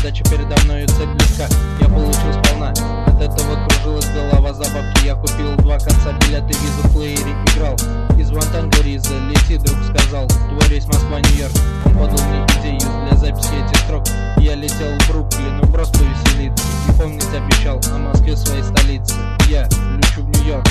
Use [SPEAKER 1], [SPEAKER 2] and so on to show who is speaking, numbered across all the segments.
[SPEAKER 1] задача передо мною, цель близка. Я получил сполна, от этого кружилась голова за бабки. Я купил 2 конца билеты, визу в плеере играл. Из Вантанга Риза, лети, друг сказал, твой рейс Москва-Нью-Йорк. Он подал мне идею для записи этих строк. Я летел в Бруклин, уброс повеселиться, и помнить обещал о Москве, своей столице. Я лечу в Нью-Йорк.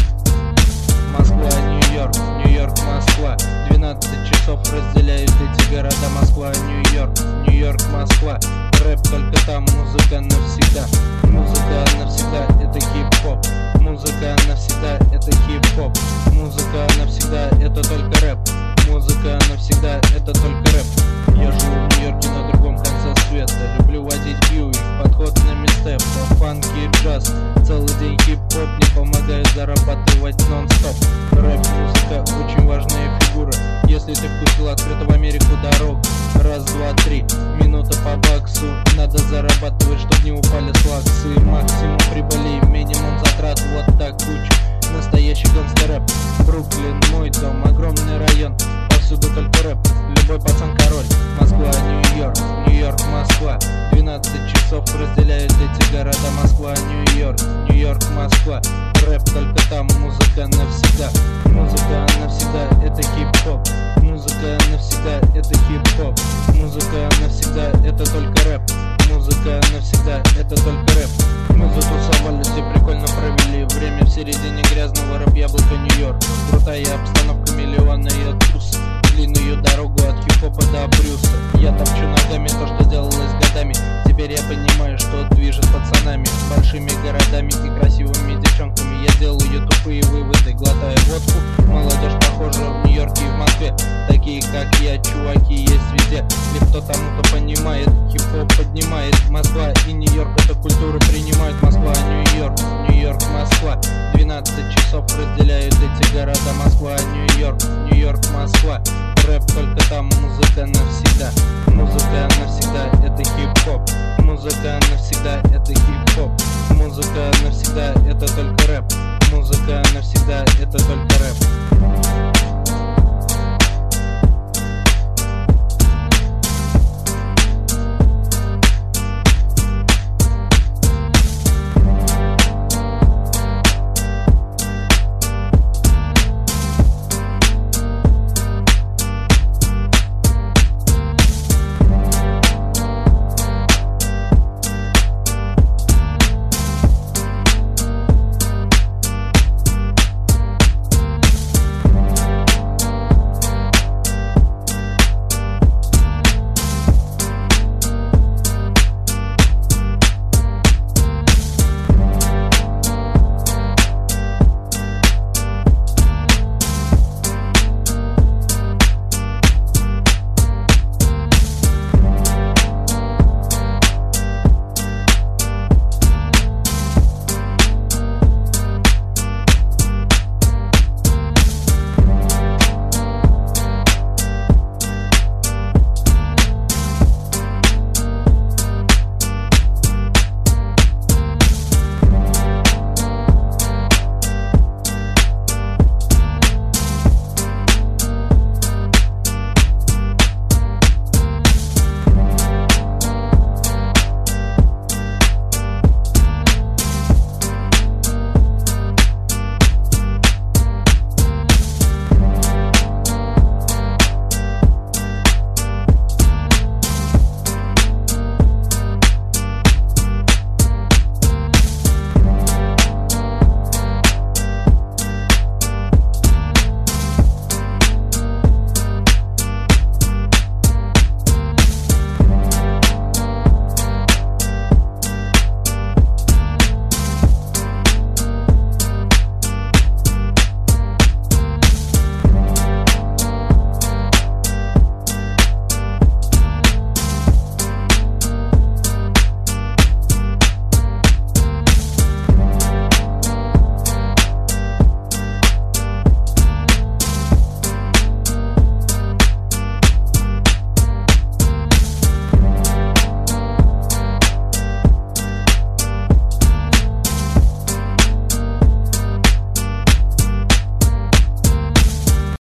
[SPEAKER 1] Москва, Нью-Йорк, Нью-Йорк, Москва. 12 часов разделяют эти города. Москва, Нью-Йорк, Нью-Йорк, Москва. Рэп только там, музыка навсегда. Музыка навсегда, это хип-хоп. Музыка навсегда, это хип-хоп. Музыка навсегда, это только рэп. Музыка навсегда, это только рэп. Я живу в Нью-Йорке на другом конце света. Люблю водить Бьюик, подход на мистеп, фанки и джаз. Целый день хип-хоп не помогает зарабатывать нон-стоп. Рэп-музыка очень важная фигура. Если ты вкусил открытую Америку дорог, раз, два, три, минута по баксу. Надо зарабатывать, чтоб не упали слаксы. Максимум прибыли, минимум затрат, вот так куча. Настоящий гангстер-рэп. Бруклин мой дом, огромный район, повсюду только рэп. Любой пацан король. Москва, Нью-Йорк, Нью-Йорк, Москва. 12 часов разделяют эти города. Москва, Нью-Йорк, Нью-Йорк, Москва. Рэп только там, музыка навсегда. Музыка навсегда, это хип-хоп. Музыка навсегда, это хип-хоп. Музыка навсегда, это только рэп. Музыка навсегда, это только рэп. Мы затусовались и прикольно провели время в середине грязного рэп-яблока Нью-Йорк. Крутая обстановка, миллионные тусы, длинную дорогу от хип-хопа до Брюса. Я топчу ногами то, что делалось годами. Теперь я понимаю, что движет пацанами, большими городами и красивыми девчонками. Я делаю тупые выводы, глотая водку. Молодежь похожа в Нью-Йорке и в Москве. Такие как я, чуваки, есть везде. И кто тому-то понимает, хип-хоп поднимает. Москва и Нью-Йорк эту культуру принимают. Москва, Нью-Йорк, Нью-Йорк, Москва. 12 часов разделяют эти города. Москва, Нью-Йорк, Нью-Йорк, Москва. Рэп только там, музыка навсегда. Музыка навсегда, это хип-хоп. Музыка навсегда, это хип-хоп. Музыка навсегда, это только рэп. Музыка навсегда, это только рэп.